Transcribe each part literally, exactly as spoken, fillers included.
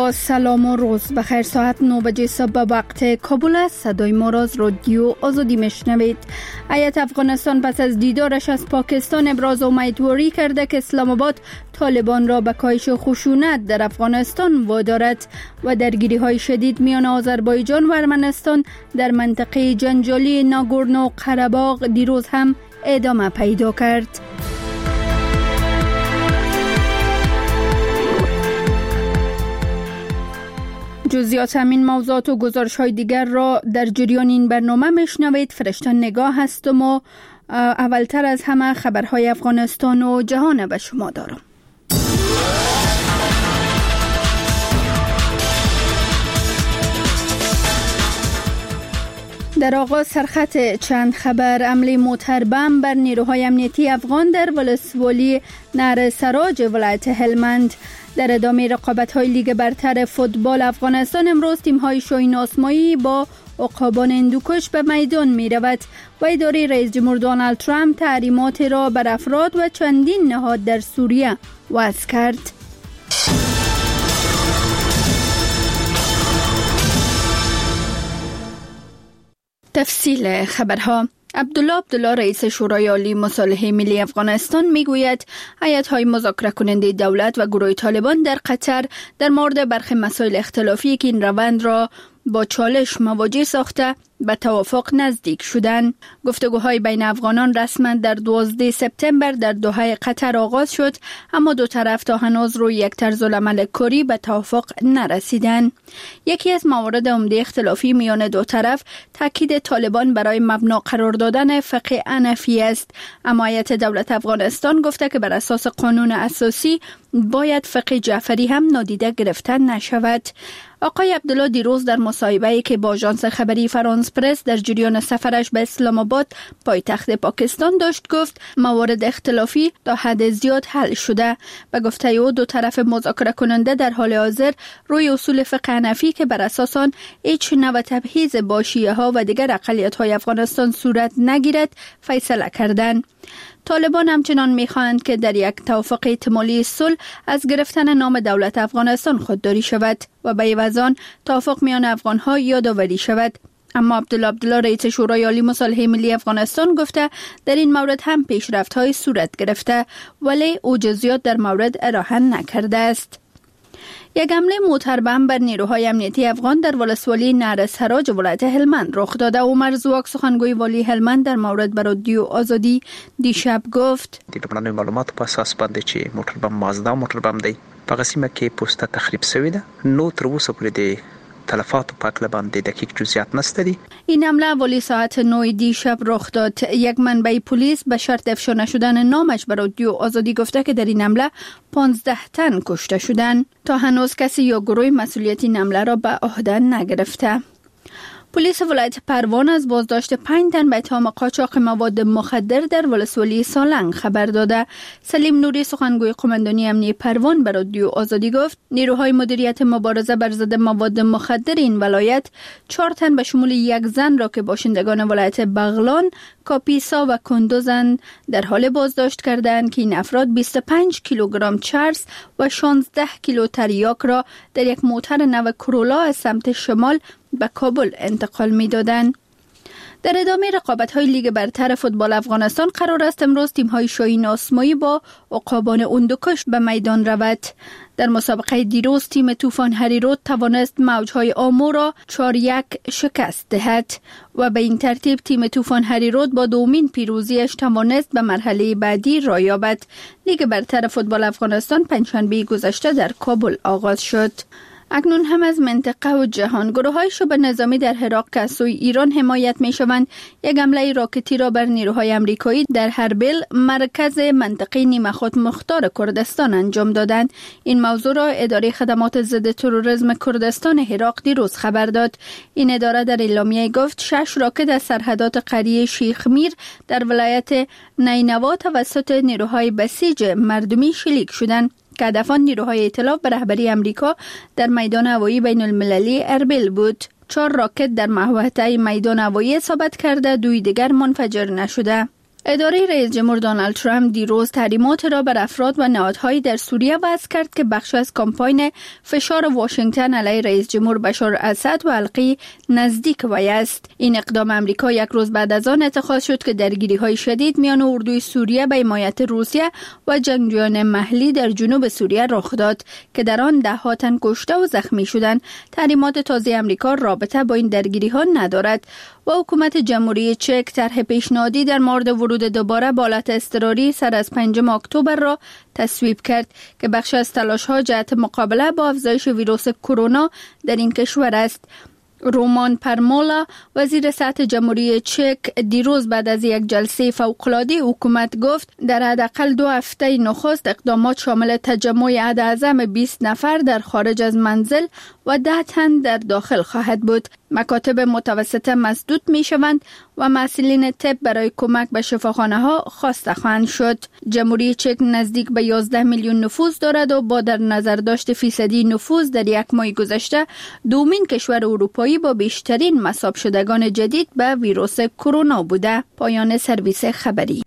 با سلام و روز بخیر. ساعت نه بجه صبح وقت کابل است. صدای ما را از رادیو آزادی میشنوید. هیئت افغانستان پس از دیدارش از پاکستان ابراز امیدواری کرده که اسلام آباد طالبان را به کاهش خشونت در افغانستان وادارد و درگیری های شدید میان آذربایجان و ارمنستان در منطقه جنجالی ناگورنو قره‌باغ دیروز هم ادامه پیدا کرد. جزئیات همین موضوعات و گزارش های دیگر را در جریان این برنامه میشنوید. فرشته نگاه هستم و اولتر از همه خبرهای افغانستان و جهان به شما دارم. در آغاز سرخط چند خبر. حمله موتر بم بر نیروهای امنیتی افغان در ولسوالی نهر سراج ولایت هلمند. در ادامه رقابت‌های لیگ برتر فوتبال افغانستان امروز تیم‌های شاهین آسمایی با عقابان هندوکش به میدان می‌رود و اداره رئیس جمهور دونالد ترامپ تحریمات را بر افراد و چندین نهاد در سوریه وضع کرد. تفصیل خبرها. عبدالله عبدالله رئیس شورای عالی مصالحه ملی افغانستان میگوید هیئت‌های مذاکره کننده دولت و گروه طالبان در قطر در مورد برخی مسائل اختلافی که این روند را با چالش مواجه ساخته به توافق نزدیک شدند. گفتگوهای بین افغانان رسما در دوازده سپتامبر در دوحه قطر آغاز شد، اما دو طرف تا هنوز روی یک طرز العمل کاری به توافق نرسیدند. یکی از موارد عمده اختلافی میان دو طرف تاکید طالبان برای مبنا قرار دادن فقه حنفی است، اما هیئت دولت افغانستان گفته که بر اساس قانون اساسی باید فقه جعفری هم نادیده گرفته نشود. آقای عبدالله دیروز در مصاحبه‌ای که با آژانس خبری فرانس پرس در جریان سفرش به اسلام آباد پایتخت پاکستان داشت گفت موارد اختلافی تا حد زیاد حل شده. به گفته او دو طرف مذاکره کننده در حال حاضر روی اصول فقه حنفی که بر اساس آن هیچ نوع تبعیض با شیعه ها و دیگر اقلیت‌های افغانستان صورت نگیرد فیصله کردند. طالبان همچنان می‌خواهند که در یک توافق احتمالی صلح از گرفتن نام دولت افغانستان خودداری شود و به عوض آن توافق میان افغان‌ها یادآوری شود. اما عبدالله عبدالله رئیس شورای عالی مصالحه ملی افغانستان گفته در این مورد هم پیشرفت‌های صورت گرفته، ولی او جزئیات در مورد ارائه نکرده است. یک حمله موتر بم بر نیروهای امنیتی افغان در ولسوالی نهر سراج ولایت هلمند رخ داده. عمر زواک سخنگوی والی هلمند در مورد به رادیو آزادی دیشب گفت: د معلومات په اساس باندې چې موټر بم مازدا موټر بم دی په قسمه کې پوسټه تخریب شوی ده. نو تر اوسه پورې د تلفات و پاکله باندې دقیق جزئیات نشته دی. این حمله والی ساعت نه دیشب رخ داد. یک منبع پلیس به شرط افشا نشدن نامش به رادیو آزادی گفته که در این حمله پانزده تن کشته شدند. تا هنوز کسی یا گروه مسئولیت این حمله را به عهده نگرفته. پلیس ولایت پروان از بازداشت پنج تن به اتهام قاچاق مواد مخدر در ولسوالی سالنگ خبر داده. سلیم نوری سخنگوی قماندانی امنیتی پروان به رادیو آزادی گفت نیروهای مدیریت مبارزه بر ضد مواد مخدر این ولایت چهار تن به شمول یک زن را که باشندگان ولایت بغلان، کاپیسا و کندوزند در حال بازداشت کردند که این افراد بیست و پنج کیلوگرم چرس و شانزده کیلو تریاک را در یک موتر نو کرولا از سمت شمال به کابل انتقال می دادند. در ادامه رقابت‌های لیگ برتر فوتبال افغانستان قرار است امروز تیم‌های شاهین آسمایی با عقابان هندوکش به میدان رود. در مسابقه دیروز تیم طوفان هریرود توانست موجهای آمو را چهار یک شکست دهد و به این ترتیب تیم طوفان هریرود با دومین پیروزیش توانست به مرحله بعدی را یابد. لیگ برتر فوتبال افغانستان پنجشنبه گذشته در کابل آغاز شد. اکنون هم از منطقه و جهان. گروه‌های شبه نظامی در عراق که از سوی ایران حمایت می‌شوند یک حمله راکتی را بر نیروهای آمریکایی در هربل مرکز منطقه نیمه خود مختار کردستان انجام دادند. این موضوع را اداره خدمات ضد تروریسم کردستان عراق دیروز خبر داد. این اداره در اعلامیه گفت شش راکت از سرحدات قریه شیخ میر در ولایت نینوا توسط نیروهای بسیج مردمی شلیک شدند که هدفان نیروهای ائتلاف به رهبری امریکا در میدان هوایی بین المللی اربیل بود. چهار راکت در محوطه میدان هوایی اصابت کرده، دوی دیگر منفجر نشده. اداره رئیس جمهور دونالد ترامپ دیروز تحریمات را بر افراد و نهادهایی در سوریه وضع کرد که بخش از کمپاین فشار واشنگتن علیه رئیس جمهور بشار اسد و حلقه نزدیک وی است. این اقدام امریکا یک روز بعد از آن اتخاذ شد که درگیری‌های شدید میان اردوی سوریه به حمایت روسیه و جنگجویان محلی در جنوب سوریه رخ داد که در آن ده ها تن کشته و زخمی شدند. تحریمات تازه امریکا رابطه با این درگیری‌ها ندارد و حکومت جمهوری چک طرح پیشنهادی در مورد ورود دوباره به حالت اضطراری سر از پنجم اکتبر را تصویب کرد که بخش از تلاش‌ها جهت مقابله با افزایش ویروس کرونا در این کشور است. رومان پرمولا وزیر صحت جمهوری چک دیروز بعد از یک جلسه فوق‌العاده حکومت گفت در حداقل دو هفته نخست اقدامات شامل تجمع حداعظم بیست نفر در خارج از منزل و ده تن در داخل خواهد بود. مکاتب متوسطه مسدود می شوند و مسئولین طب برای کمک به شفاخانه ها خواسته خواهند شد. جمهوری چک نزدیک به یازده میلیون نفوس دارد و با در نظر داشت فیصدی نفوس در یک ماه گذشته دومین کشور اروپایی با بیشترین مصاب شدگان جدید به ویروس کرونا بوده. پایان سرویس خبری.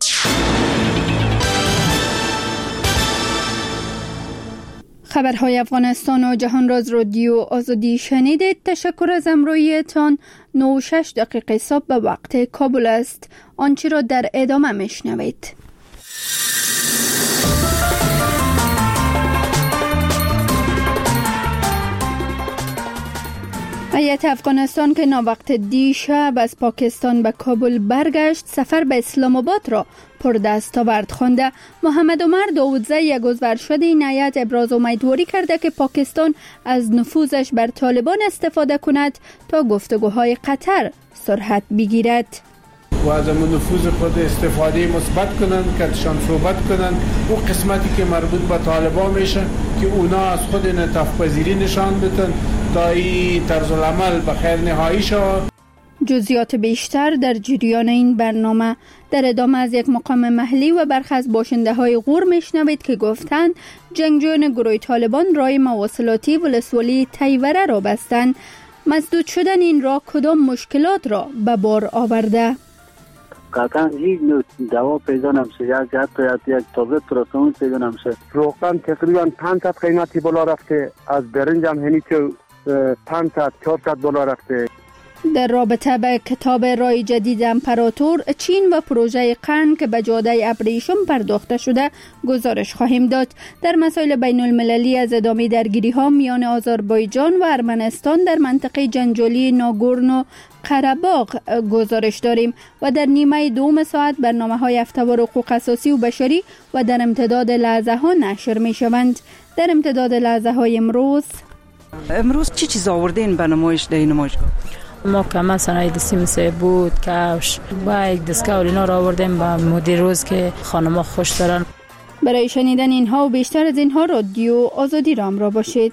خبرهای افغانستان و جهان راز رادیو آزادی شنیدید. تشکر از همراهیتان. نه و شش دقیقه صبح به وقت کابل است. آنچه را در ادامه میشنوید. هیئت افغانستان که ناوقت دیشب از پاکستان به کابل برگشت سفر به اسلام آباد را پردستاورد خوانده. محمد عمر داودزی یک عضو شده این هیئت ابراز امیدواری کرده که پاکستان از نفوذش بر طالبان استفاده کند تا گفتگوهای قطر سرعت بگیرد و از امون نفوذ خود استفاده مثبت کنند که شان صحبت کنند او قسمتی که مربوط به طالبان میشه که اونا از خود انعطاف پذیری نشان بدن تا این طرز العمل به خیر نهایی شود. جزئیات بیشتر در جریان این برنامه. در ادامه از یک مقام محلی و برخی از باشنده های غور میشنوید که گفتند جنگجویان گروه طالبان راه مواصلاتی ولسوالی تیوره را بستند. مسدود شدن این راه کدام مشکلات را به بار آورده؟ قطعا هیچ نوع دوا پیدا نمیشه، یک حتی یک تابلت پراسمون پیدا نمیشه. روغن تقریبا پانصد قیمتی بالا رفته، از برنج هم هنی که پانصد چهارصد دلار رفته. در رابطه به کتاب رای جدید امپراتور چین و پروژه قرن که به جاده ابریشم پرداخته شده گزارش خواهیم داد. در مسائل بین المللی از ادامه درگیری ها میان آذربایجان و ارمنستان در منطقه جنجالی ناگورنو قره‌باغ گزارش داریم و در نیمه دوم ساعت برنامه های هفته‌وار حقوق اساسی و بشری و در امتداد لحظه ها نشر می شوند. در امتداد لحظه های امروز امروز چی چیز آوردین به نمایش در این نمایشگاه؟ ما کما صنایع دستی مثل بود، کفش و یک دستگاه اینا را آوردیم با مدیر روز که خانم‌ها خوش دارن. برای شنیدن اینها و بیشتر از اینها رادیو آزادی را همراه باشید.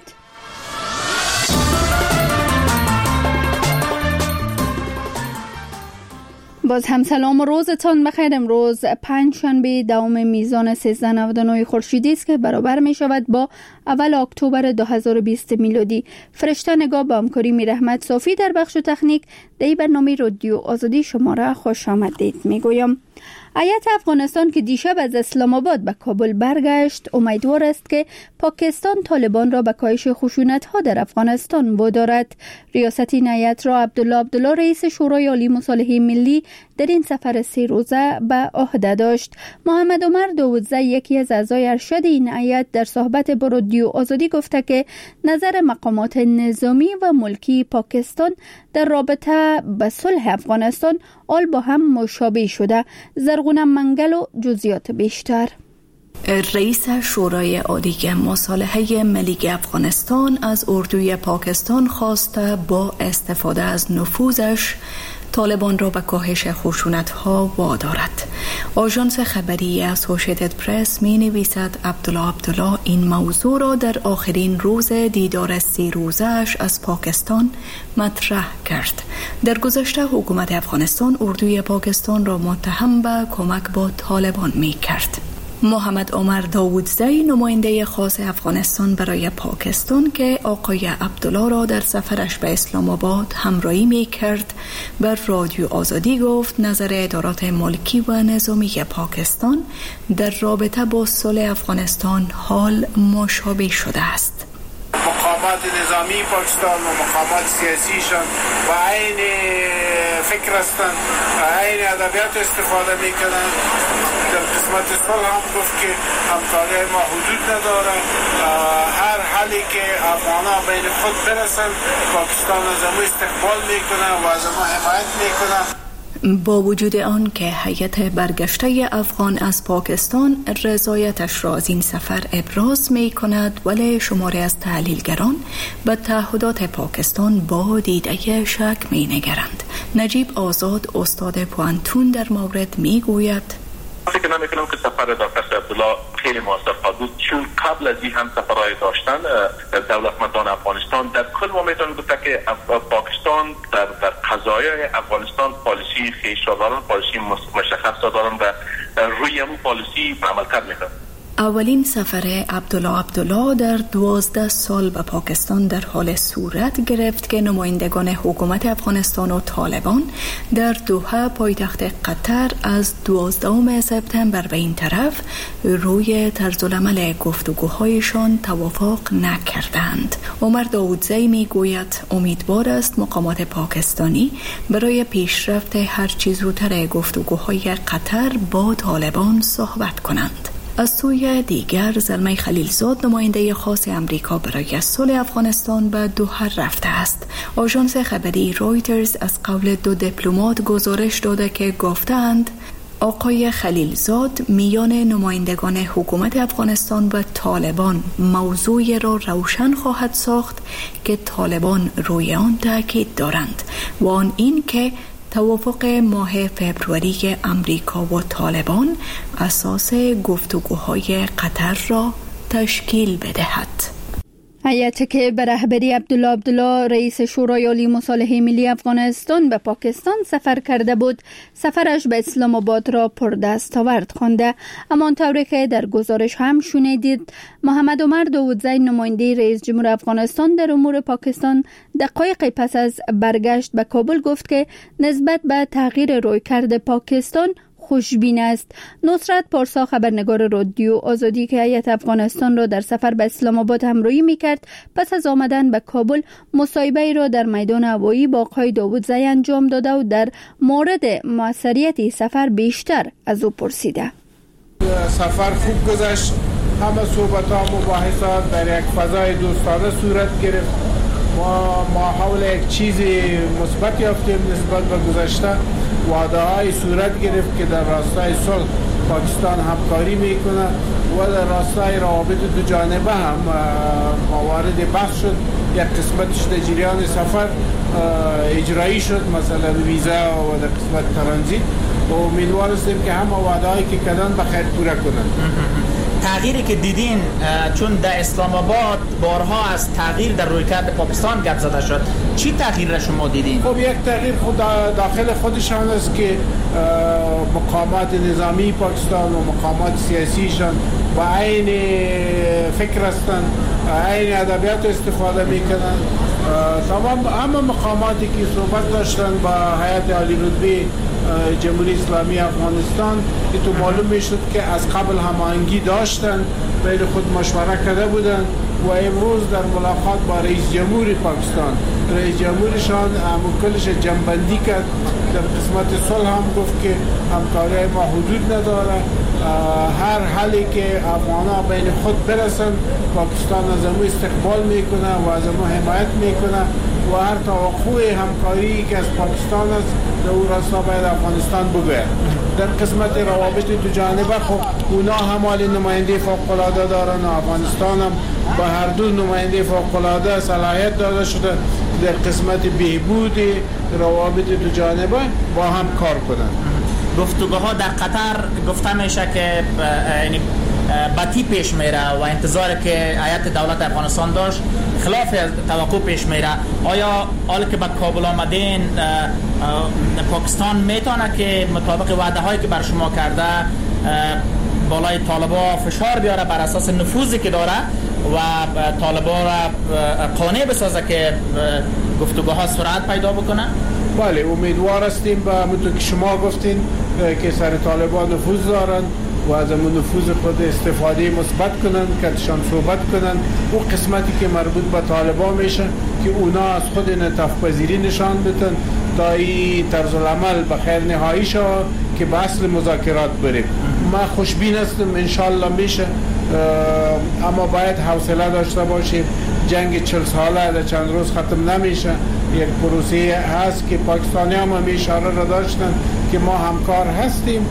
باز هم سلام و روزتان بخیر. امروز پنج شنبه دوم میزان سیزده نود و نه خورشیدی است که برابر می شود با اول اکتبر دو هزار و بیست میلادی. فرشته نگاه با همکاری میر احمد صافی در بخش تکنیک در برنامه رادیو آزادی شما را خوش آمدید می گویم. هیئت افغانستان که دیشب از اسلام آباد به کابل برگشت امیدوار است که پاکستان طالبان را به کاهش خشونت‌ها در افغانستان وادارد. ریاست این هیئت را عبدالله عبدالله رئیس شورای عالی مصالحه ملی در این سفر سه روزه به عهده داشت. محمد عمر داودزی یکی از اعضای ارشد این هیئت در صحبت با رادیو آزادی گفته که نظر مقامات نظامی و ملکی پاکستان در رابطه به صلح افغانستان آل با هم مشابه شده. زرغون منگل و جزئیات بیشتر. رئیس شورای عالی مصالحه ملی افغانستان از اردوی پاکستان خواسته با استفاده از نفوذش طالبان را به کاهش خشونت‌ها وادارد. آژانس خبری اسوسییتد پرس می نویسد عبدالله عبدالله این موضوع را در آخرین روز دیدار سه روزه‌اش از پاکستان مطرح کرد. در گذشته حکومت افغانستان اردوی پاکستان را متهم به کمک با طالبان می کرد. محمد عمر داودزی نماینده خاص افغانستان برای پاکستان که آقای عبدالله را در سفرش به اسلام آباد همراهی می کرد بر رادیو آزادی گفت نظر ادارات ملکی و نظامی پاکستان در رابطه با صلح افغانستان حال مشابه شده است. مقامات نظامی پاکستان و مقامات سیاسیشان و عین فکر هستند، عین ادبیات استفاده میکنند. در قسمت صلح هم گفت که همکاری ما حدود نداره، هر حالی که افغانا بین خود برسن پاکستان از ما استقبال میکنه و از ما حمایت میکنه. با وجود آن که هیئت برگشته افغان از پاکستان رضایتش را از این سفر ابراز می کند، ولی شماری از تحلیلگران به تعهدات پاکستان با دیده شک می نگرند. نجیب آزاد استاد پوانتون در مورد می گوید فکر نمی‌کنم که سفر دکتر عبدالله خیلی موثر بود، چون قبل از این هم سفرهای داشتن دولتمندان افغانستان. در کل ما میتونیم گفت که پاکستان در در قضایای افغانستان پالیسی خیش دارن، پالیسی مشخص دارن و روی اون پالیسی عمل کرد میکنن. اولین سفر عبدالله عبدالله در دوازده سال به پاکستان در حال صورت گرفت که نمایندگان حکومت افغانستان و طالبان در دوحه پایتخت قطر از دوازدهم سپتامبر به این طرف روی طرزالعمل گفتگوهایشان توافق نکردند. عمر داودزی می گوید امیدوار است مقامات پاکستانی برای پیشرفت هرچی زودتر گفتگوهای قطر با طالبان صحبت کنند. از سوی دیگر زلمه خلیلزاد نماینده خاص امریکا برای صلح افغانستان به دوحه رفته است. آژانس خبری رویترز از قول دو دیپلمات گزارش داده که گفتند آقای خلیلزاد میان نمایندگان حکومت افغانستان و طالبان موضوعی را روشن خواهد ساخت که طالبان روی آن تاکید دارند و آن این که توافق ماه فبروری امریکا و طالبان اساس گفتگوهای قطر را تشکیل بدهد. هیئتی که به رهبری عبدالله عبدالله رئیس شورای عالی مصالحه ملی افغانستان به پاکستان سفر کرده بود، سفرش به اسلام آباد را پردستاورد خوانده. اما طوری که در گزارش هم شنیدید، محمد عمر داودزی نماینده رئیس جمهور افغانستان در امور پاکستان دقایقی پس از برگشت به کابل گفت که نسبت به تغییر رویکرد پاکستان خوشبین است. نصرت پارسا خبرنگار رادیو آزادی که هیئت افغانستان را در سفر به اسلام آباد همراهی می‌کرد، پس از آمدن به کابل مصاحبه‌ای را در میدان هوایی با آقای داودزی انجام داده و در مورد موثریت سفر بیشتر از او پرسیده. سفر خوب گذشت، همه صحبت‌ها و مباحثات در یک فضای دوستانه صورت گرفت. ما ما حول یک چیز مثبت یافتیم نسبت به گذشته. وعده‌های صورت گرفت که در راستای صلح پاکستان همکاری میکنه و در راستای روابط دو جانبه هم موارد بحث شد. یک قسمتش در جریان سفر اجرایی شد، مثلا ویزا و در قسمت ترانزیت، و امیدوار هستیم که همه وعده‌هایی که کردن به خیر پوره کنند. تغییری که دیدین، چون در اسلام آباد بارها از تغییر در رویکرد پاکستان گپ زده شد، چی تغییر را شما دیدین؟ خب یک تغییر خود داخل خودشان است که مقامات نظامی پاکستان و مقامات سیاسیشان با عین فکر هستند، عین ادبیات استفاده میکنند. تمام همه مقاماتی که صحبت داشتن با هیئت عالی رتبه جمهوری اسلامی افغانستان، تو معلوم میشد که از قبل هماهنگی داشتن، بین خود مشوره کرده بودن و امروز در ملاقات با رئیس جمهور پاکستان، رئیس جمهورشان کلش جنبندی کرد. در قسمت صلح هم گفت که همکاری ما حدود نداره، هر حالی که افغانا بین خود برسن پاکستان از ما استقبال میکنه و از ما حمایت میکنه و هر توقع همکاری که از پاکستان است در اون راستا باید افغانستان بگوید. در قسمت روابط دو جانبه خب اونا هم حال نماینده فوق‌العاده دارن و افغانستان هم با هر دو نماینده فوق‌العاده صلاحیت داده شده در قسمت بهبود روابط دو جانبه با هم کار کنند. گفتگوها در قطر گفته میشه که یعنی بطی پیش میره و انتظار که هیئت دولت افغانستان داشت خلاف توقع پیش میره. آیا حالا که به کابل آمدین پاکستان میتونه که مطابق وعده هایی که بر شما کرده بالای طالبا فشار بیاره بر اساس نفوذی که داره و طالبا را قانع بسازه که گفتگوها ها سرعت پیدا بکنه؟ بله امیدوار هستیم به همونطور که شما گفتین که سر طالبان نفوذ دارن و از همون نفوذ خود استفاده مثبت کنن که شان صحبت کنن او قسمتی که مربوط به طالبان میشه که اونا از خود انعطاف پذیری نشان بدن تا این طرز العمل به خیر نهایی شد که به اصل مذاکرات بریم. ما خوشبین هستم انشالله میشه، اما باید حوصله داشته باشیم. جنگ چهل ساله در چند روز ختم نمیشه. یک پروسه هست که پاکستانی هم همی اشاره را داشتن که ما همکار هستیم،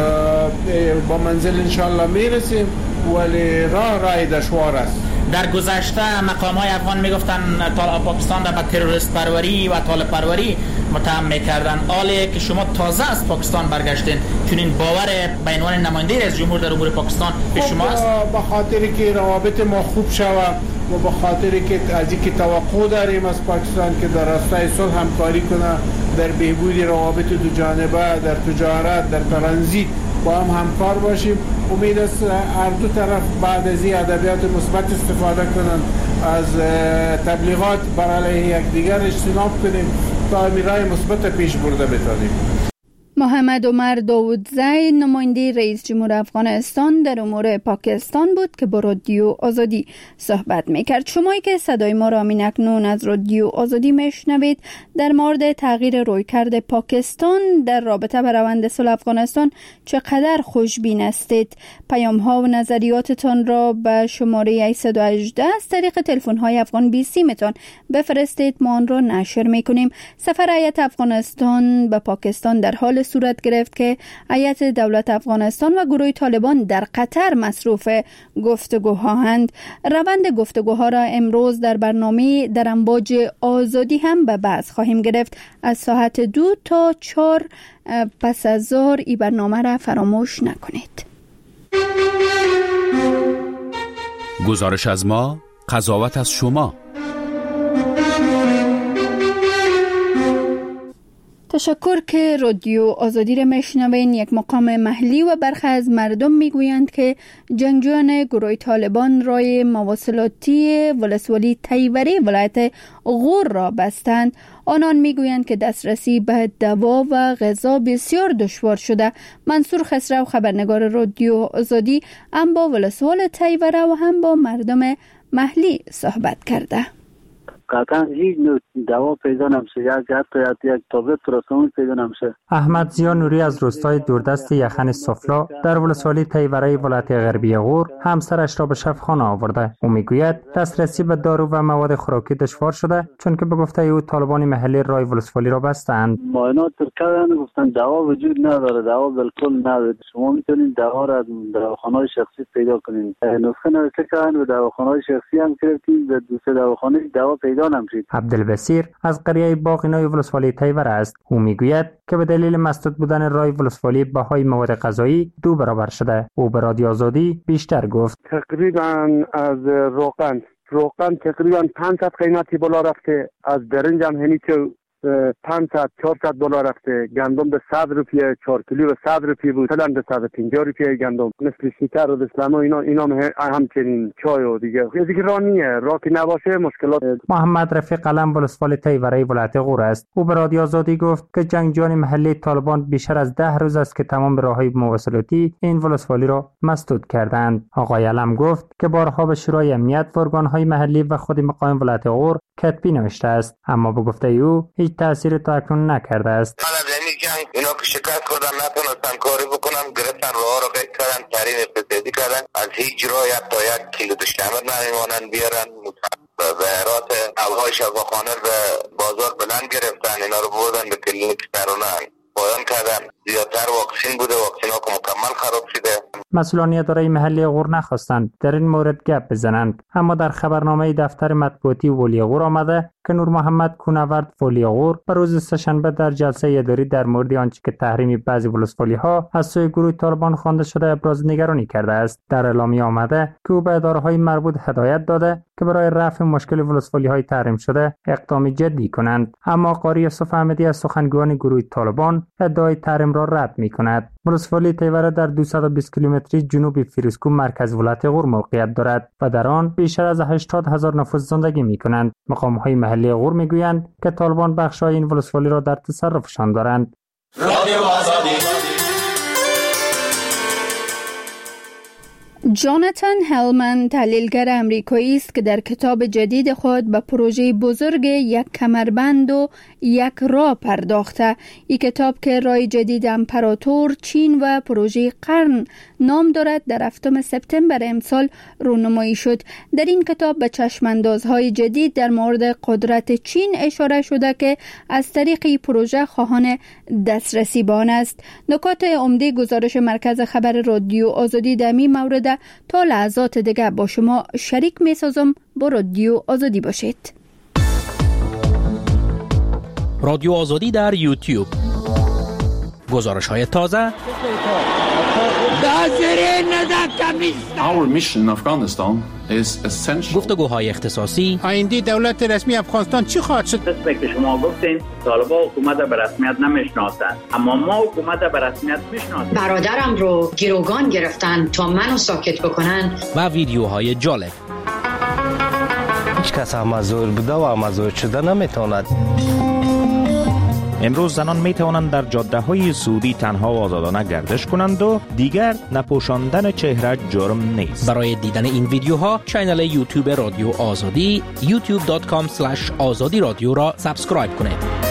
با منزل انشالله میرسیم، ولی راه راه دشوار است. در گذشته مقام های افغان میگفتن پاکستان را به تروریست پروری و طالب پروری متهم میکردن. حالی که شما تازه از پاکستان برگشتین، چون این باور به عنوان نماینده رئیس جمهور در امور پاکستان به شما است؟ به خاطری که روابط ما خوب شود و به خاطری که از اینکه توقع داریم از پاکستان که در راستای صلح همکاری کنه در بهبود روابط دو جانبه، در تجارت، در ترانزیت با هم همکار باشیم. امید است هر دو طرف بعد از این ادبیات مثبت استفاده کنن، از تبلیغات بر علیه یکدیگر اجتناب کنیم تا راه مثبت پیش برده بتانیم. محمد عمر داودزی نماینده رئیس جمهور افغانستان در امور پاکستان بود که با رادیو آزادی صحبت میکرد. شمایی که صدای ما را اکنون از رادیو آزادی میشنوید در مورد تغییر رویکرد پاکستان در رابطه با روند صلح افغانستان چقدر خوشبین هستید؟ پیام ها و نظریاتتان را به شماره هشت یک هشت از طریق تلفن های افغان بی سی متان بفرستید، ما آن را نشر میکنیم. سفر هیئت افغانستان به پاکستان در حال صورت گرفت که هیئت دولت افغانستان و گروه طالبان در قطر مصروف گفتگوهاند. روند گفتگوها را امروز در برنامه در امواج آزادی هم به بحث خواهیم گرفت. از ساعت دو تا چهار پس از ظهر این برنامه را فراموش نکنید. گزارش از ما، قضاوت از شما. تشکر که رادیو آزادی را میشنوین. یک مقام محلی و برخی از مردم میگویند که جنگجویان گروه طالبان راه مواصلاتی ولسوالی تیوری ولایت غور را بستند. آنان میگویند که دسترسی به دوا و غذا بسیار دشوار شده. منصور خسرو خبرنگار رادیو آزادی هم با ولسوال تیوره و هم با مردم محلی صحبت کرده. قطعا هیچ نوع دوا پیدا نمیشه، یک حتی یک تابلت پاراسیتامول پیدا نمیشه. احمد زیا نوری از روستای دوردست یخن سفلا در ولسوالی تیوره ولایت غربی غور همسرش را به شفاخانه آورده. او میگوید دسترسی به دارو و مواد خوراکی دشوار شده چون که به گفته او طالبان محلی راه ولسوالی را بستند. معاینات کردن گفتن دوا وجود نداره، دوا بالکل نداره. شما میتونید دوا را در دواخانه‌های شخصی پیدا کنید. نسخه نوشته کردن و دواخانه‌های شخصی هم گرفتیم و دو سه دواخانه دوا پیدا نمیشه. عبدالبصیر از قریه باغینای ولسوالی تیوره است. او میگوید که به دلیل مسدود بودن راه ولسوالی بهای مواد غذایی دو برابر شده. او به رادیو آزادی بیشتر گفت. تقریبا از روغن روغن تقریبا پانصد قیمتی بالا رفته، از برنج هم همین که پانصد چهارصد دلار رفته، گندم به صد روپیه، چهار کیلو به صد روپیه بود، مثلا به صد و پنجاه روپیه گندم، مثل شکر و بسلام و اینا اینا همچنین چای و دیگه. یه دیگه راه نیه، راه که نباشه مشکلات. محمد رفیق قلم ولسوالی تیوره ولایت غور است. او به رادیو آزادی گفت که جنگجویان محلی طالبان بیشتر از ده روز است که تمام راههای مواصلاتی این ولسوالی را مسدود کردند. آقای علم گفت که بارها به شورای امنیت و ارگان‌های محلی و خود مقام ولایت غور کتبی نوشته است، اما به گفته او هیچ تأثیری تا اکنون نکرده است. یعنی جنگ اینا که شکست خوردن، نتونستن کاری بکنن، گرفتن راه رو قید کردن، ترین اقتصادی کردن، از هیچ جای تا یک کیلو دشتمر نمیمانن بیارن. ظاهرات ابهای شفاخانه به بازار بلند گرفتن، اینا رو بردن به کلینیک سرونن پایان کردن. زیادتر واکسین بوده، واکسین ها که مکمل خراب شده. مسئولان اداره محلی غور نخواستند در این مورد گپ بزنند، اما در خبرنامه دفتر مطبوعاتی ولی غور آمده که نور محمد کونورد فولیاغور به روز سه‌شنبه در جلسه اداری در مورد آنچه که تحریم بعضی ولسوالی‌ها از سوی گروه طالبان خوانده شده ابراز نگرانی کرده است. در اعلامیه آمده که او به اداره‌های مربوط هدایت داده که برای رفع مشکل ولسوالی‌های تحریم شده اقدام جدی کنند. اما قاری یوسف احمدی از سخنگوان گروه طالبان ادعای تحریم را رد می‌کند. ولسوالی تیوره در دویست و بیست کیلومتری جنوب فیروزکو مرکز ولایت غور موقعیت دارد و در آن بیشتر از هشتاد هزار نفوس زندگی می‌کنند. مقام‌های محلی غور می‌گویند که طالبان بخش‌های این ولسوالی را در تصرفشان دارند. جاناتان هلمن تحلیلگر امریکایی است که در کتاب جدید خود به پروژه بزرگ یک کمربند و یک راه پرداخته. این کتاب که راه جدید امپراتور چین و پروژه قرن نام دارد در هفتم سپتامبر امسال رونمایی شد. در این کتاب به چشماندازهای جدید در مورد قدرت چین اشاره شده که از طریق این پروژه خواهان دسترسی به آن است. نکات عمده گزارش مرکز خبر رادیو آزادی در این مورد تا لحظات دیگه با شما شریک می سازم. با رادیو آزادی باشید. رادیو آزادی در یوتیوب، گزارش های تازه. Our mission in Afghanistan is essential. گفتگوهای اختصاصی. آینده دولت رسمی افغانستان چی خواهد شد؟ مثل که شما گفتین طالبان حکومت به رسمیت نمیشناسند، اما ما حکومت به رسمیت میشناسیم. برادرم رو گروگان گرفتن تا منو ساکت بکنن. و ویدیوهای جالب. هیچ کس مزور بوده و مزور شده نمیتواند. امروز زنان می توانند در جاده های سعودی تنها و آزادانه گردش کنند و دیگر نپوشاندن چهره جرم نیست. برای دیدن این ویدیوها کانال یوتیوب رادیو آزادی یوتیوب دات کام اسلش آزادی رادیو را سابسکرایب کنید.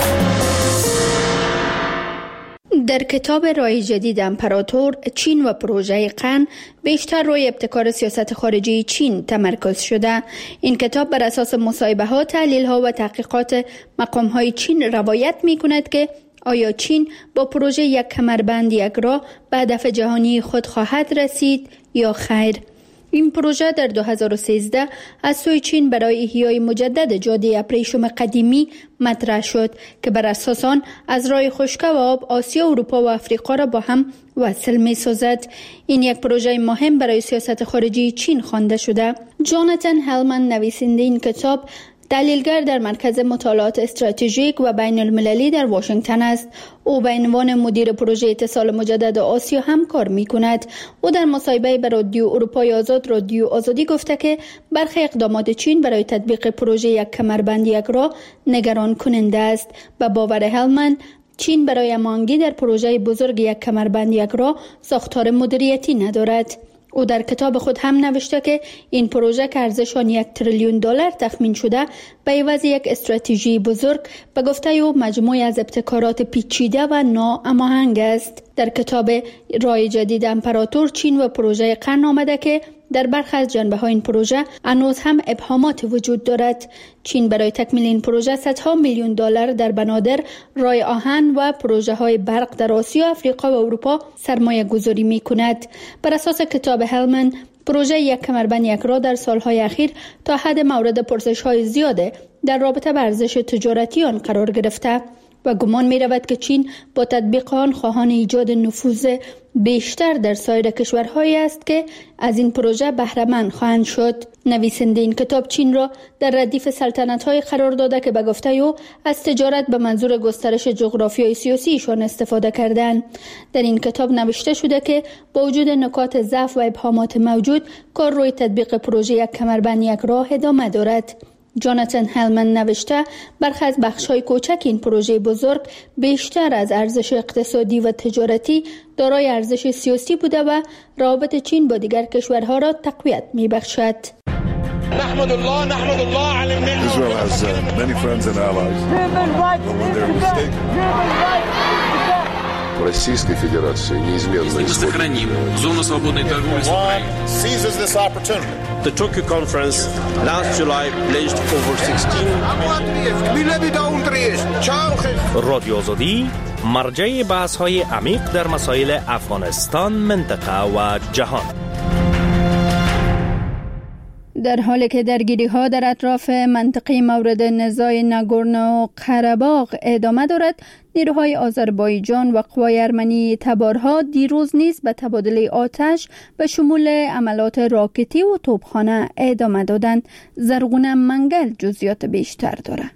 در کتاب راه جدید امپراتور چین و پروژه قرن بیشتر روی ابتکار سیاست خارجی چین تمرکز شده. این کتاب بر اساس مصاحبه ها، تحلیل ها و تحقیقات مقام های چین روایت می کند که آیا چین با پروژه یک کمربند یک راه به هدف جهانی خود خواهد رسید یا خیر. این پروژه در دو هزار و سیزده از سوی چین برای احیای مجدد جاده ابریشم قدیمی مطرح شد که بر اساس آن از راه خشکی و آب آسیا، اروپا و افریقا را با هم وصل می سازد. این یک پروژه مهم برای سیاست خارجی چین خوانده شده. جاناتان هلمن نویسنده این کتاب دلیلگر در مرکز مطالعات استراتژیک و بین المللی در واشنگتن است. او به عنوان مدیر پروژه اتصال مجدد آسیا هم کار می کند. او در مصاحبه به رادیو اروپای آزاد رادیو آزادی گفته که برخی اقدامات چین برای تطبیق پروژه یک کمربند یک راه نگران کننده است. به باور هلمن چین برای هماهنگی در پروژه بزرگ یک کمربند یک راه ساختار مدیریتی ندارد. او در کتاب خود هم نوشته که این پروژه که ارزش آن یک تریلیون دلار تخمین شده به عوض یک استراتژی بزرگ به گفته او مجموعی از ابتکارات پیچیده و ناهماهنگ است. در کتاب راه جدید امپراتور چین و پروژه قرن آمده که در برخی از جنبه‌های این پروژه هنوز هم ابهامات وجود دارد. چین برای تکمیل این پروژه صدها میلیون دلار در بنادر، راه آهن و پروژه‌های برق در آسیا، افریقا و اروپا سرمایه گذاری می کند. بر اساس کتاب هلمن پروژه یک کمربند یک راه در سالهای اخیر تا حد مورد پرسش‌های زیاده در رابطه با ارزش تجارتی آن قرار گرفته و گمان می رود که چین با تطبیق آن خواهان ایجاد نفوذ بیشتر در سایر کشورهایی است که از این پروژه بهره مند خواهند شد. نویسنده این کتاب چین را در ردیف سلطنت‌های قرار داده که به گفته او از تجارت به منظور گسترش جغرافیای سیاسیشان استفاده کردند. در این کتاب نوشته شده که با وجود نکات ضعف و ابهامات موجود، کار روی تطبیق پروژه یک کمربند یک راه ادامه دارد. جاناتان هلمن نوشته برخی از بخش‌های کوچک این پروژه بزرگ بیشتر از ارزش اقتصادی و تجارتی دارای ارزش سیاسی بوده و روابط چین با دیگر کشورها را تقویت می‌بخشد. نحمد الله نحمد الله على النعمة. Israel has uh, many friends and allies. When they're mistaken. Российской Федерации неизменно сохраним зону свободной торговли с Украиной. Seizes this opportunity. The Tokyo conference last July pledged over sixteen. رادیو آزادی مرجع بحث‌های عمیق در مسائل افغانستان، منطقه و جهان. در حالی که درگیری ها در اطراف منطقه مورد نزاع ناگورنو قره‌باغ ادامه دارد، نیروهای آذربایجان و قوای ارمنی تبارها دیروز نیز به تبادل آتش به شمول عملات راکتی و توپخانه ادامه دادند. زرغونه منگل جزئیات بیشتر دارد.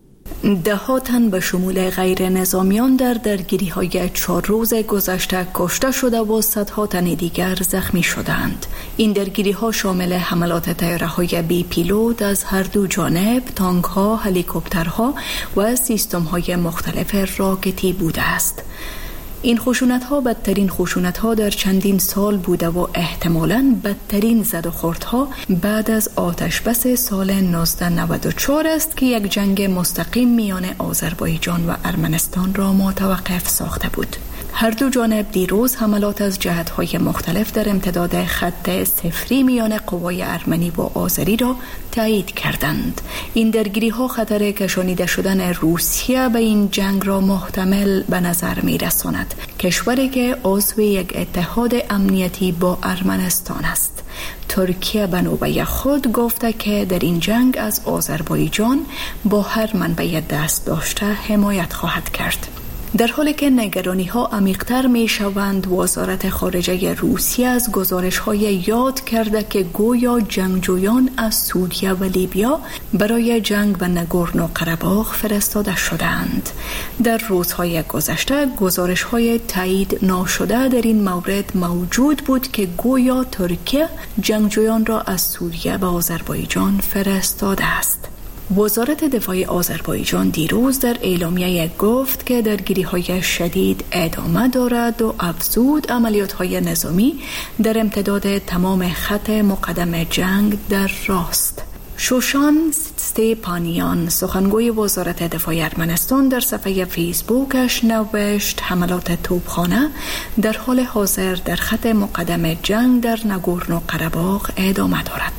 ده ها تن به شمول غیر نظامیان در درگیری های چهار روز گذشته کشته شده و صدها تن دیگر زخمی شدند. این درگیری ها شامل حملات طیاره های بی پیلوت از هر دو جانب، تانک ها، هلیکوپترها و سیستم های مختلف راکتی بوده است. این خشونت ها بدترین خشونت ها در چندین سال بوده و احتمالاً بدترین زد و خورد ها بعد از آتش بس سال نوزده نود و چهار است که یک جنگ مستقیم میان آذربایجان و ارمنستان را متوقف ساخته بود. هر دو جانب دیروز حملات از جهت‌های مختلف در امتداد خط صفری میان قوای ارمنی و آذری را تایید کردند. این درگیری‌ها خطر کشانیده شدن روسیه به این جنگ را محتمل به نظر می‌رساند. کشوری که عضو یک اتحاد امنیتی با ارمنستان است. ترکیه به نوبه خود گفته که در این جنگ از آذربایجان با هر منبع دست داشته حمایت خواهد کرد. در حالی که نگرانی ها عمیق‌تر می شوند، وزارت خارجه روسیه از گزارش های یاد کرده که گویا جنگجویان از سوریه و لیبیا برای جنگ به ناگورنو قره‌باغ فرستاده شدند. در روزهای گذشته گزارش های تایید ناشده در این مورد موجود بود که گویا ترکیه جنگجویان را از سوریه به آذربایجان فرستاده است. وزارت دفاع آذربایجان دیروز در اعلامیه گفت که درگیری‌های شدید ادامه دارد و افزود عملیات‌های نظامی در امتداد تمام خط مقدم جنگ در راست. شوشان ستیپانیان، سخنگوی وزارت دفاع ارمنستان، در صفحه فیسبوکش نوشت حملات توپخانه در حال حاضر در خط مقدم جنگ در ناگورنو قره‌باغ ادامه دارد.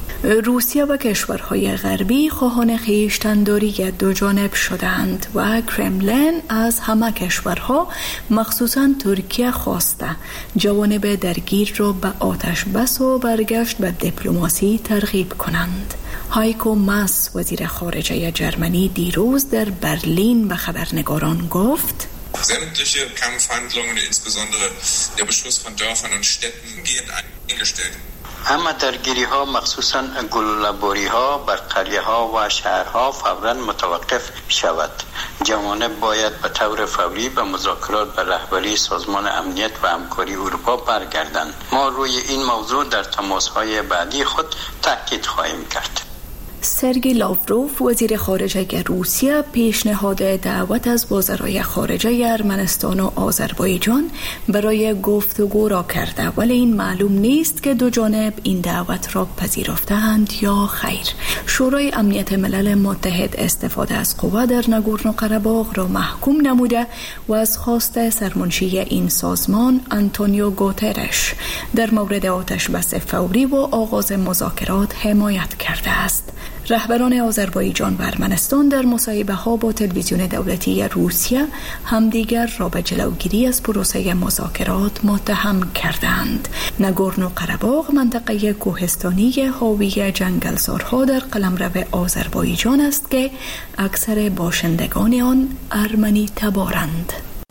روسیه و کشورهای غربی خواهان خویشتن‌داری دو جانب شدند و کرملین از همه کشورها مخصوصاً ترکیه خواسته جوانب درگیر را به آتش بس و برگشت به دیپلماسی ترغیب کنند. هایکو ماس، وزیر خارجه جرمنی، دیروز در برلین به خبرنگاران گفت: sämtliche Kampfhandlungen, insbesondere der Beschuss von Dörfern und Städten, gehen eingestellt. اما درگیری ها مخصوصا گلوله‌باری ها بر قریه ها و شهرها فوراً متوقف شود. جوانب باید به طور فوری به مذاکرات به رهبری سازمان امنیت و همکاری اروپا برگردند. ما روی این موضوع در تماس‌های بعدی خود تاکید خواهیم کرد. سرگئی لاوروف، وزیر خارجه روسیه، پیشنهاد دعوت از وزرای خارجه ارمنستان و آذربایجان برای گفتگو را کرده، ولی این معلوم نیست که دو جانب این دعوت را پذیرفتند یا خیر. شورای امنیت ملل متحد استفاده از قوا در ناگورنو قره‌باغ را محکوم نموده و از خواست سرمنشی این سازمان آنتونیو گوترش در مورد آتش بس فوری و آغاز مذاکرات حمایت کرده است. رهبران آذربایجان و ارمنستان در مصاحبه ها با تلویزیون دولتی روسیه همدیگر را به جلوگیری از پروسه مذاکرات متهم کردند. ناگورنو قره‌باغ منطقه کوهستانی حاوی جنگلزارها در قلمرو آذربایجان است که اکثر باشندگان آن ارمنی تبارند.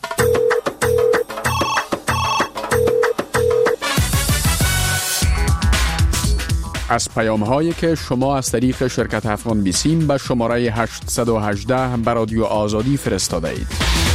از پیام‌هایی که شما از طریق شرکت افغان بیسیم به شماره هشتصد و هجده به رادیو آزادی فرستاده اید.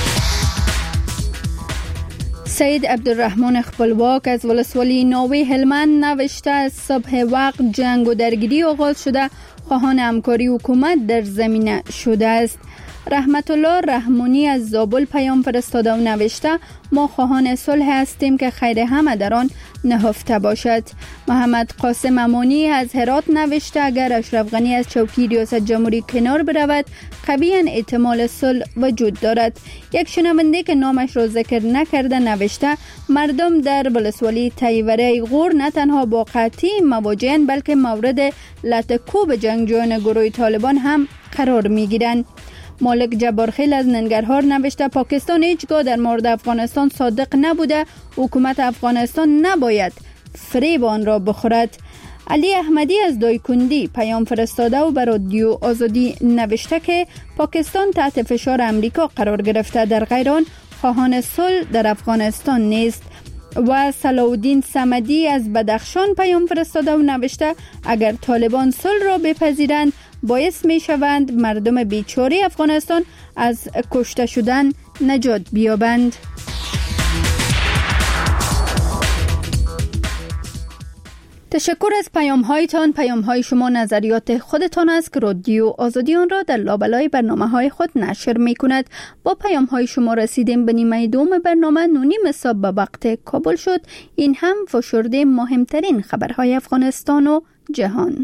سید عبدالرحمن خپلواک از ولسوالی ناوی هلمند نوشته: از صبح وقت جنگ و درگیری آغاز شده، خواهان همکاری حکومت در زمینه شده است. رحمت الله رحمانی از زابل پیام فرستاده و نوشته: ما خواهان صلح هستیم که خیر همه در آن نهفته باشد. محمد قاسم امانی از هرات نوشته: اگر اشرف غنی از چوکی ریاست جمهوری کنار برود، قویاً احتمال صلح وجود دارد. یک شنونده که نامش را ذکر نکرده نوشته: مردم در ولسوالی تیوره غور نه تنها با قحطی مواجهند، بلکه مورد لطکوب جنگجویان گروه طالبان هم قرار می گیرند. مالک جبارخیل از ننگرهار نوشته: پاکستان هیچگاه در مورد افغانستان صادق نبوده، حکومت افغانستان نباید فریب آن را بخورد. علی احمدی از دایکندی پیام فرستاده و بر رادیو آزادی نوشته که پاکستان تحت فشار امریکا قرار گرفته، در غیر آن خواهان صلح در افغانستان نیست. و صلاح‌الدین صمدی از بدخشان پیام فرستاده و نوشته اگر طالبان صلح را بپذیرند باعث می شوند مردم بیچاره افغانستان از کشته شدن نجات بیابند. تشکر از پیام هایتان. پیام های شما نظریات خودتان است که رادیو آزادی آن را در لابلای برنامه های خود نشر می کند. با پیام های شما رسیدیم به نیمه دوم برنامه. نونیم صبح به وقت کابل شد. این هم فشرده مهمترین خبرهای افغانستان و جهان.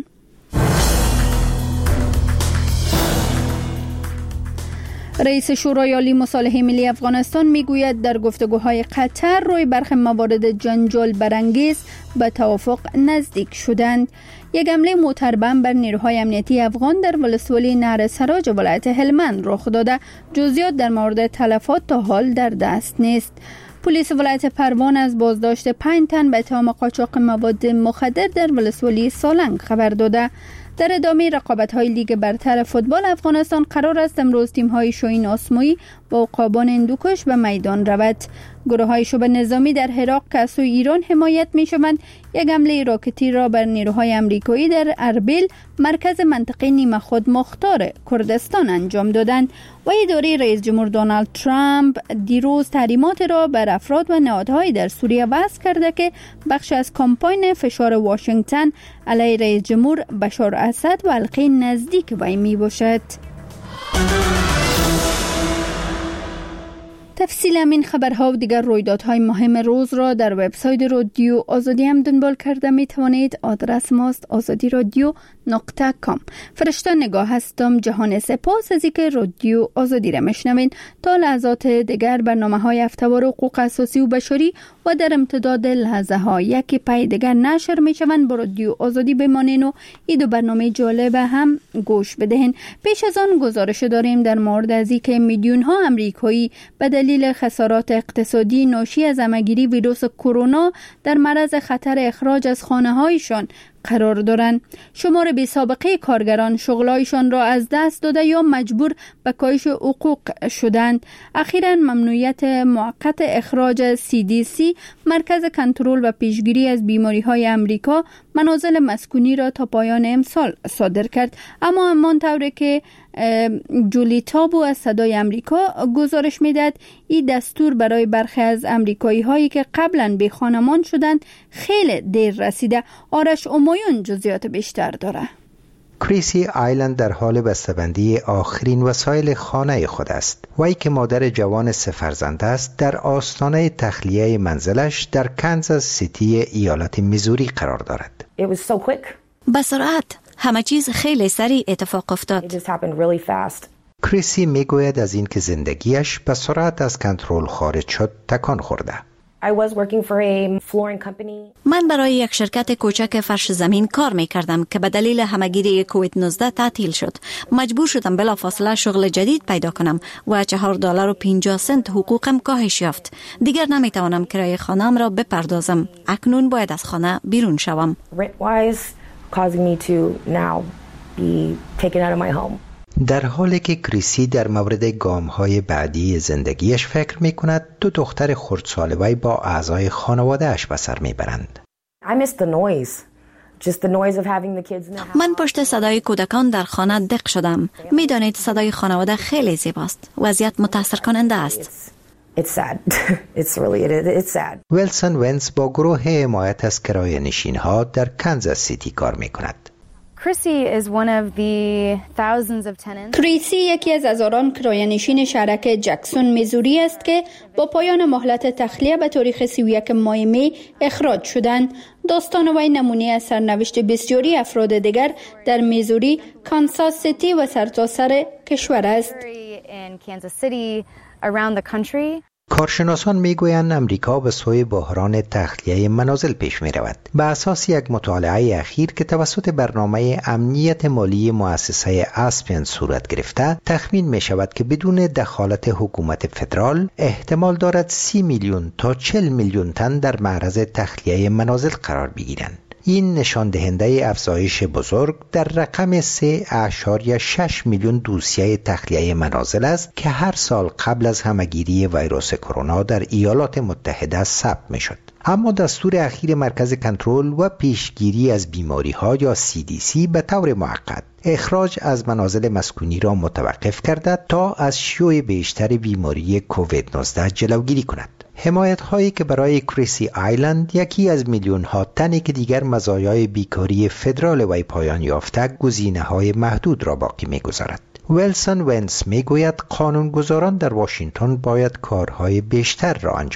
رئیس شورای عالی مصالحه ملی افغانستان میگوید در گفتگوهای قطر روی برخی موارد جنجال برانگیز به توافق نزدیک شدند. یک حمله موتربم بر نیروهای امنیتی افغان در ولسوالی نهر سراج ولایت هلمند رخ داده. جزئیات در مورد تلفات تا حال در دست نیست. پلیس ولایت پروان از بازداشت پنج تن به اتهام قاچاق مواد مخدر در ولسوالی سالنگ خبر داده. در ادامه رقابت‌های لیگ برتر فوتبال افغانستان قرار است امروز تیم‌های شاهین آسمایی با عقابان هندوکش به میدان رود. گروه‌های شبه نظامی در عراق که از سوی ایران حمایت می‌شوند یک حمله راکتی را بر نیروهای آمریکایی در اربیل مرکز منطقه نیمه خود مختار کردستان انجام دادند. و اداره رئیس جمهور دونالد ترامپ دیروز تحریمات را بر افراد و نهادهای در سوریه وضع کرده که بخش از کمپاین فشار واشنگتن علیه رئیس جمهور بشار اسد و حلقه نزدیک وی می باشد. تفصیل این خبرها و دیگر رویدادهای مهم روز را در وبسایت رادیو آزادی هم دنبال کرده می توانید. آدرس ماست آزادی رادیو نقطه کام. فرشته نگاه هستم. جهان سپاس از اینکه رادیو آزادی را میشنوین. تا لحظات دیگر برنامه های هفته‌وار حقوق اساسی و بشری و در امتداد لحظه ها یکی پای دیگر نشر میشوند. با رادیو آزادی بمانین و این دو برنامه جالب هم گوش بدهین. پیش از آن گزارش داریم در مورد از اینکه میلیون ها امریکایی به دلیل خسارات اقتصادی ناشی از همه‌گیری ویروس کرونا در معرض خطر اخراج از خانه‌هایشان قرار دارند. شمار بی سابقه کارگران شغلایشان را از دست داده یا مجبور به کاهش حقوق شدند. اخیراً ممنوعیت موقت اخراج سی دی سی مرکز کنترل و پیشگیری از بیماری‌های امریکا منازل مسکونی را تا پایان امسال صادر کرد. اما همان طوری که جولی تابو از صدای امریکا گزارش میداد این دستور برای برخی از امریکایی هایی که قبلا به خانمان شدند خیلی دیر رسیده. آرش امایون جزئیات بیشتر داره. کریسی آیلند در حال بسته‌بندی آخرین وسایل خانه خود است. وی که مادر جوان سه فرزند است در آستانه تخلیه منزلش در کانزاس سیتی ایالت میزوری قرار دارد. به سرعت همه چیز خیلی سریع اتفاق افتاد. کریسی میگوید از این که زندگیش به سرعت از کنترل خارج شد تکان خورده. من برای یک شرکت کوچک فرش زمین کار می کردم که به دلیل همه‌گیری کووید نوزده تعطیل شد. مجبور شدم بلافاصله شغل جدید پیدا کنم و چهار دلار و پنجاه سنت حقوقم کاهش یافت. دیگر نمی توانم کرایه خانه‌ام را بپردازم. اکنون باید از خانه بیرون شوم. در حالی که کریسی در مورد گام‌های بعدی زندگیش فکر می‌کند، دو دختر خردسال وی با اعضای خانواده‌اش به سر می‌برند. من پشت صدای کودکان در خانه دق شدم. می‌دانید صدای خانواده خیلی زیباست. وضعیت متأثر کننده است. ویلسون ونز با گروه حمایت از کرایه نشین‌ها در کانزاس سیتی کار می‌کند. کریسی یکی از هزاران کرایه‌نشین شهرک جکسون میزوری است که با پایان مهلت تخلیه به تاریخ سی و یک ماه می اخراج شدند. داستان وی نمونه از سرنوشت بسیاری افراد دیگر در میزوری، کانزاس سیتی و سرتاسر کشور است. کارشناسان میگویند امریکا به سوی بحران تخلیه منازل پیش می رود. به اساس یک مطالعه اخیر که توسط برنامه امنیت مالی مؤسسه اسپین صورت گرفته، تخمین می شود که بدون دخالت حکومت فدرال احتمال دارد سی میلیون تا چهل میلیون تن در معرض تخلیه منازل قرار بگیرند. این نشان دهنده افزایش بزرگ در رقم سه اشاریه شش میلیون دوسیه تخلیه منازل است که هر سال قبل از همهگیری ویروس کرونا در ایالات متحده ثبت میشد. اما دستور اخیر مرکز کنترل و پیشگیری از بیماری ها یا سی دی سی به طور موقت اخراج از منازل مسکونی را متوقف کرده تا از شیوع بیشتر بیماری کووید نوزده جلوگیری کند. حمایت هایی که برای کریسی آیلند، یکی از میلیون ها تنی که دیگر مزایای بیکاری فدرال وی پایان یافته، گزینه های محدود را باقی می‌گذارد. ویلسون ونس میگوید قانونگذاران در واشنگتن باید کارهای بیشتر را انجام